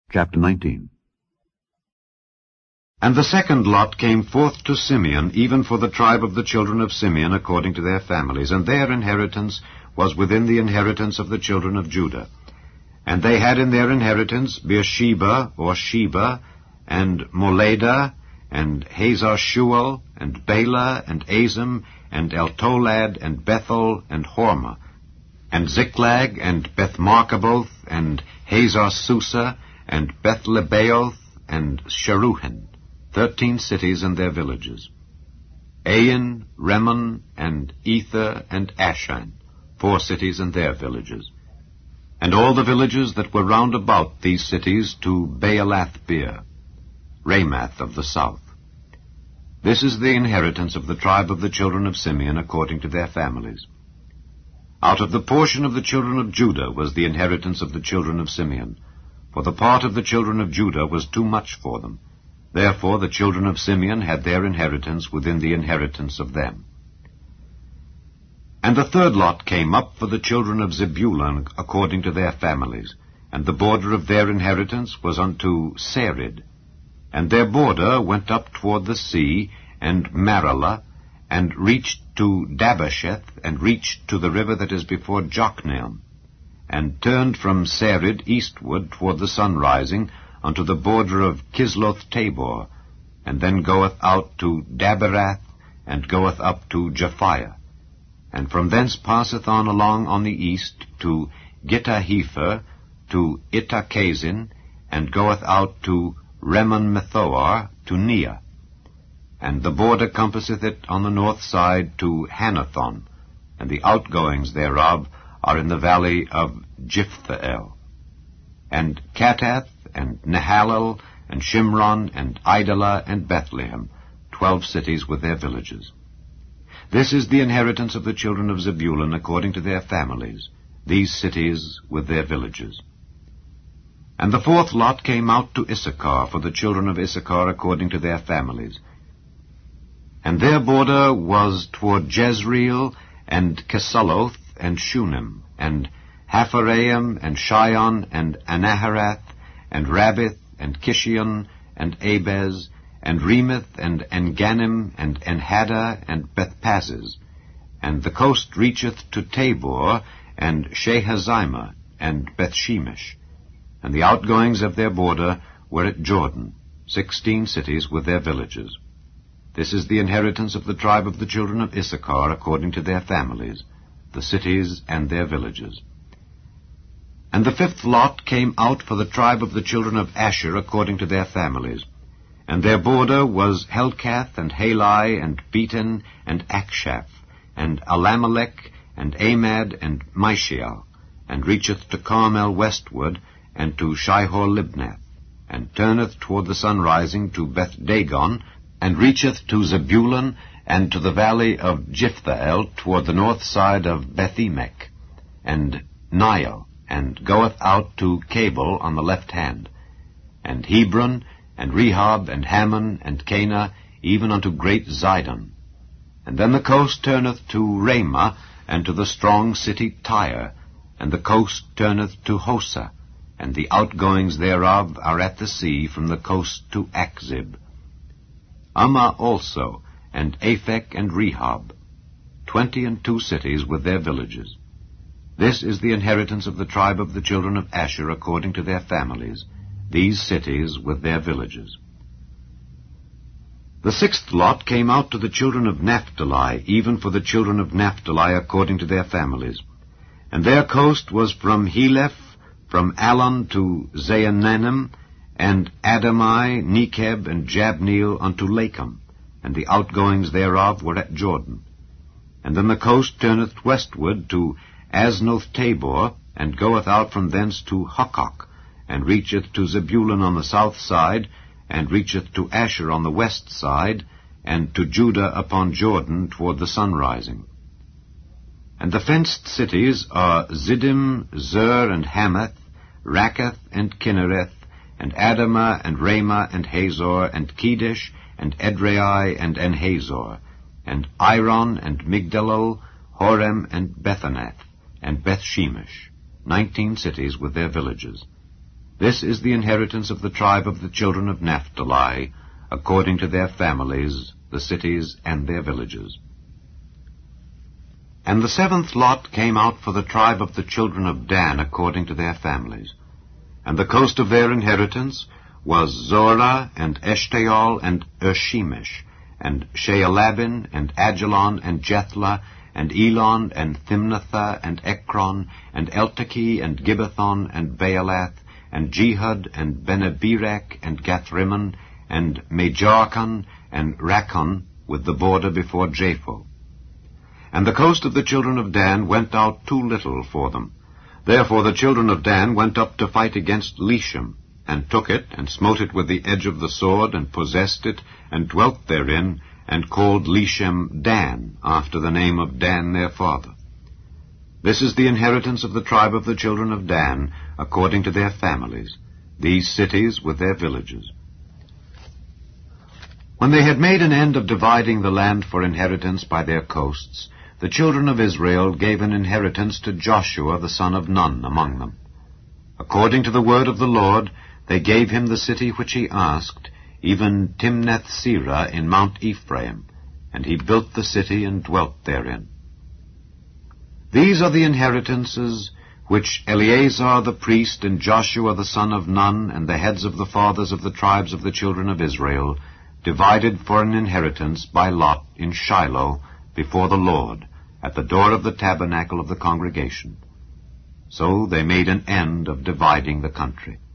Chapter 19. And the second lot came forth to Simeon, even for the tribe of the children of Simeon, according to their families, and their inheritance was within the inheritance of the children of Judah. And they had in their inheritance Beersheba, or Sheba, and Moladah, and Hazar-Shual, and Bela, and Azim, and Eltolad, and Bethel, and Hormah, and Ziklag, and Beth-Markaboth, and Hazar-Susa, and Beth-Lebaoth, and Sharuhen, 13 cities and their villages. Ain, Rimmon, and Ether, and Ashan, 4 cities and their villages. And all the villages that were round about these cities to Baalath-beer, Ramath of the south. This is the inheritance of the tribe of the children of Simeon according to their families. Out of the portion of the children of Judah was the inheritance of the children of Simeon, for the part of the children of Judah was too much for them. Therefore the children of Simeon had their inheritance within the inheritance of them. And the third lot came up for the children of Zebulun according to their families, and the border of their inheritance was unto Sarid. And their border went up toward the sea, and Maralah, and reached to Dabasheth, and reached to the river that is before Jokneam, and turned from Sarid eastward toward the sunrising unto the border of Kisloth-Tabor, and then goeth out to Daberath, and goeth up to Japhiah, and from thence passeth on along on the east to Gittahepher, to Ittachazin, and goeth out to Remon-Methoar, to Neah. And the border compasseth it on the north side to Hanathon, and the outgoings thereof are in the valley of Jiphthahel. And Katath, and Nahalal, and Shimron, and Idalah, and Bethlehem, 12 cities with their villages. This is the inheritance of the children of Zebulun according to their families, these cities with their villages. And the fourth lot came out to Issachar for the children of Issachar according to their families. And their border was toward Jezreel, and Kesuloth, and Shunem, and Hapharaim, and Shion, and Anaharath, and Rabbith, and Kishion, and Abez, and Remeth, and Engannim, and Enhaddah, and Bethpazzez. And the coast reacheth to Tabor, and Shehazimah, and Bethshemesh. And the outgoings of their border were at Jordan, 16 cities with their villages. This is the inheritance of the tribe of the children of Issachar according to their families, the cities and their villages. And the fifth lot came out for the tribe of the children of Asher according to their families. And their border was Helkath, and Halai, and Beton, and Akshaph, and Alamelech, and Amad, and Mishael, and reacheth to Carmel westward, and to Shihor-Libnath, and turneth toward the sunrising to Beth-Dagon, and reacheth to Zebulun, and to the valley of Jiphthahel toward the north side of Bethemech, and Nile, and goeth out to Cabul on the left hand, and Hebron, and Rehob, and Hammon, and Cana, even unto great Zidon. And then the coast turneth to Ramah, and to the strong city Tyre, and the coast turneth to Hosa, and the outgoings thereof are at the sea from the coast to Achzib. Ammah also, and Aphek, and Rehob, 22 cities with their villages. This is the inheritance of the tribe of the children of Asher according to their families, these cities with their villages. The sixth lot came out to the children of Naphtali, even for the children of Naphtali according to their families. And their coast was from Heleph, from Allon to Zaanannim, and Adamai, Nekeb, and Jabneel unto Lakum, and the outgoings thereof were at Jordan. And then the coast turneth westward to Aznoth-Tabor, and goeth out from thence to Hukkok, and reacheth to Zebulun on the south side, and reacheth to Asher on the west side, and to Judah upon Jordan toward the sunrising. And the fenced cities are Ziddim, Zer, and Hamath, Rakkath, and Kinnereth, and Adamah, and Ramah, and Hazor, and Kedesh, and Edrei, and Enhazor, and Iron, and Migdalel, Horem, and Bethanath, and Bethshemesh, 19 cities with their villages. This is the inheritance of the tribe of the children of Naphtali, according to their families, the cities and their villages. And the seventh lot came out for the tribe of the children of Dan, according to their families. And the coast of their inheritance was Zorah, and Eshtaol, and Ershemesh, and Shealabin, and Ajalon, and Jethlah, and Elon, and Thimnathah, and Ekron, and Eltekeh, and Gibbethon, and Baalath, and Jehud, and Beneberek, and Gathrimmon, and Majarkon, and Rakkon, with the border before Japho. And the coast of the children of Dan went out too little for them. Therefore the children of Dan went up to fight against Leshem, and took it, and smote it with the edge of the sword, and possessed it, and dwelt therein, and called Leshem Dan, after the name of Dan their father. This is the inheritance of the tribe of the children of Dan, according to their families, these cities with their villages. When they had made an end of dividing the land for inheritance by their coasts, the children of Israel gave an inheritance to Joshua the son of Nun among them. According to the word of the Lord, they gave him the city which he asked, even Timnath-Serah in Mount Ephraim, and he built the city and dwelt therein. These are the inheritances which Eleazar the priest and Joshua the son of Nun and the heads of the fathers of the tribes of the children of Israel divided for an inheritance by lot in Shiloh before the Lord, at the door of the tabernacle of the congregation. So they made an end of dividing the country.